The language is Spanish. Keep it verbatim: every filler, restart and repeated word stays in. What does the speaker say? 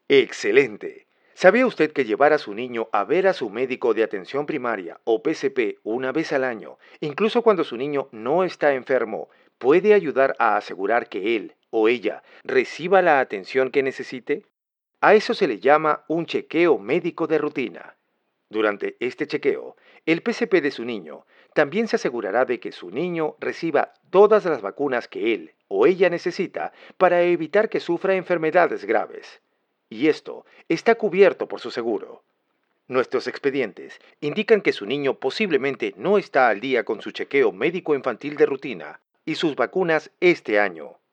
Excelente. ¿Sabía usted que llevar a su niño a ver a su médico de atención primaria o P C P una vez al año, incluso cuando su niño no está enfermo, puede ayudar a asegurar que él o ella reciba la atención que necesite? A eso se le llama un chequeo médico de rutina. Durante este chequeo, el P C P de su niño también se asegurará de que su niño reciba todas las vacunas que él o ella necesita para evitar que sufra enfermedades graves. Y esto está cubierto por su seguro. Nuestros expedientes indican que su niño posiblemente no está al día con su chequeo médico infantil de rutina y sus vacunas este año.